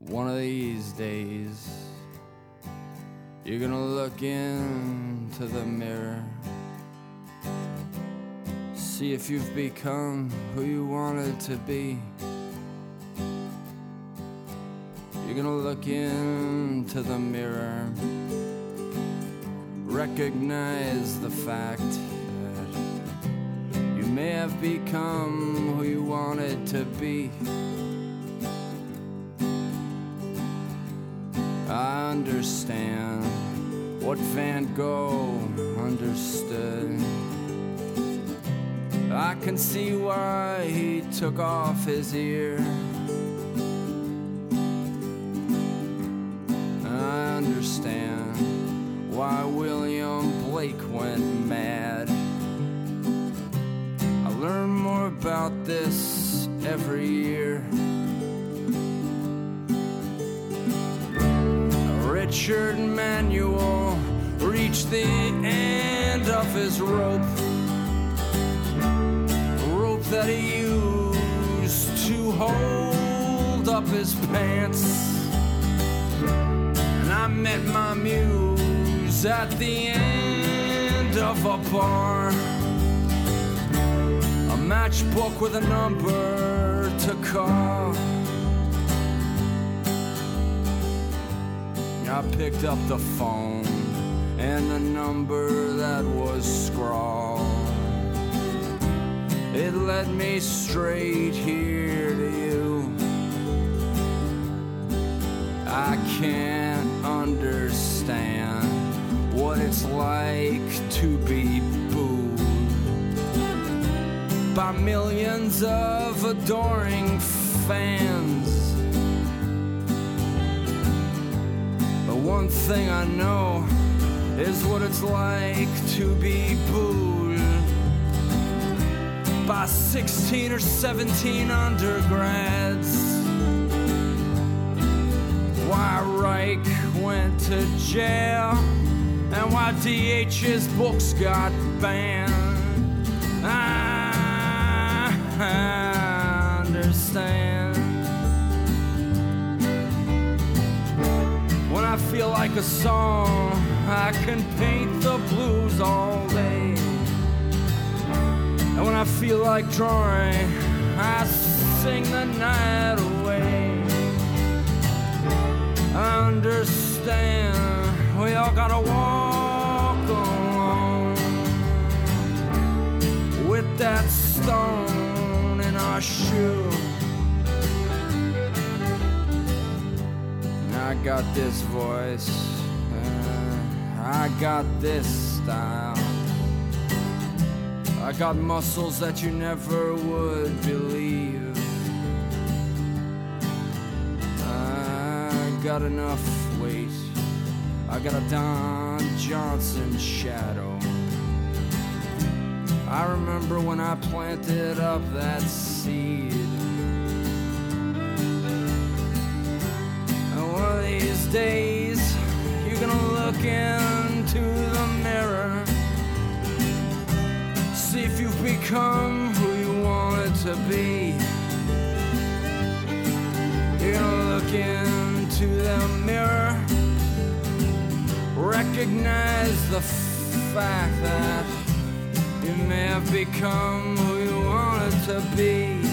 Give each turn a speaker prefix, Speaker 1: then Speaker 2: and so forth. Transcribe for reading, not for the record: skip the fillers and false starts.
Speaker 1: One of these days, you're gonna look into the mirror, see if you've become who you wanted to be. You're gonna look into the mirror, recognize the fact that you may have become who you wanted to be. I understand what Van Gogh understood. I can see why he took off his ear. I understand why William Blake went mad. I learn more about this every year. Richard Manuel reached the end of his rope, the rope that he used to hold up his pants. And I met my muse at the end of a bar, a matchbook with a number to call. I picked up the phone and the number that was scrawled, it led me straight here to you. I can't understand what it's like to be booed by millions of adoring fans. One thing I know is what it's like to be booed by 16 or 17 undergrads. Why Reich went to jail and why DH's books got banned, I understand. When I feel like a song, I can paint the blues all day. And when I feel like drawing, I sing the night away. I understand we all gotta walk alone with that stone in our shoe. I got this voice, I got this style, I got muscles that you never would believe. I got enough weight, I got a Don Johnson shadow. I remember when I planted up that seed. One of these days, you're gonna look into the mirror, see if you've become who you wanted to be. You're gonna look into the mirror, recognize the fact that you may have become who you wanted to be.